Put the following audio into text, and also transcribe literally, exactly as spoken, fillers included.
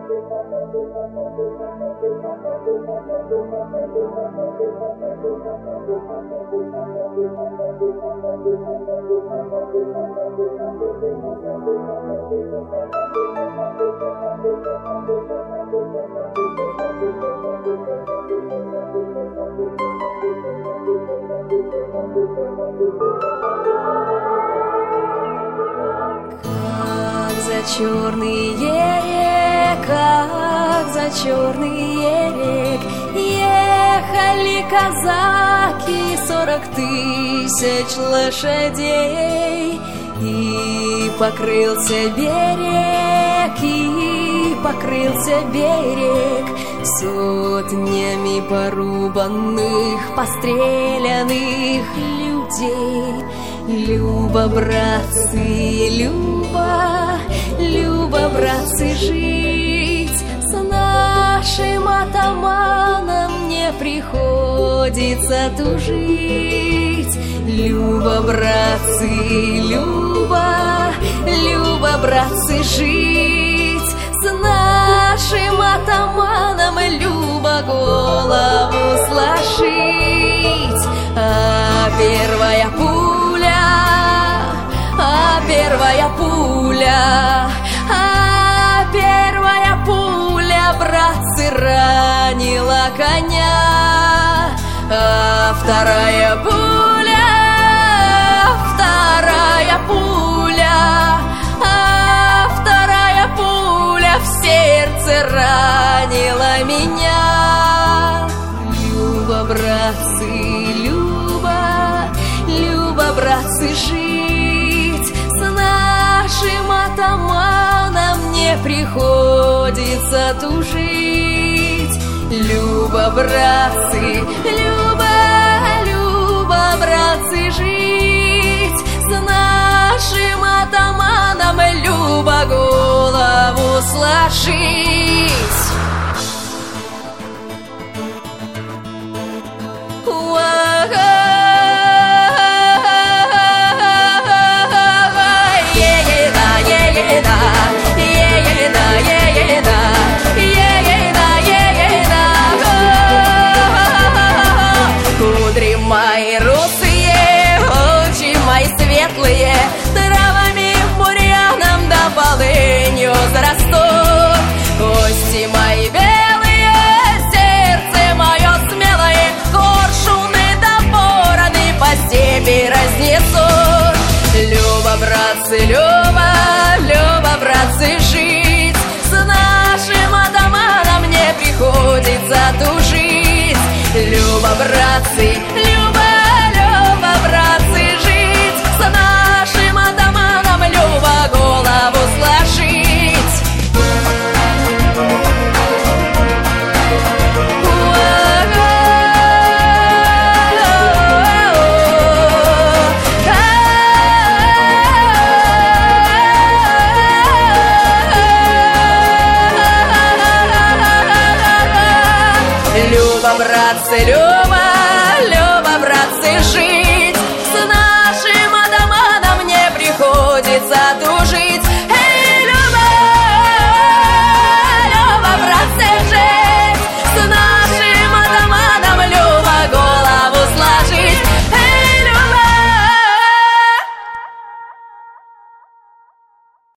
Черные, как за черный ерек, ехали казаки, сорок тысяч лошадей, и покрылся берег, и покрылся берег сотнями порубанных, пострелянных людей. Люба, братцы, Люба, Люба, братцы, жить с нашим атаманом не приходится тужить. Люба, братцы, Люба, Люба, братцы, жить с нашим атаманом, Люба, голову сложить. А первая пуля, а первая пуля, а первая пуля, братцы, ранила коня. А вторая пуля, вторая пуля, а вторая пуля в сердце ранила меня. Люба, братцы, Люба, Люба, братцы, жить с нашим атаманом не приходится тужить. Люба, братцы, Люба, Люба, братцы, жить с нашим атаманом, Люба, голову сложить. Мои русые, очи мои светлые, травами, бурьяном да полынью зарастут. Кости мои белые, сердце мое смелое, коршуны да вороны по степи разнесут. Люба, братцы, Люба, Люба, братцы, жить с нашим атаманом не приходится тужить. Люба, братцы, Люба, Люба, братцы, жить с нашим атаманом, Люба, голову сложить. Люба, братцы, Люба.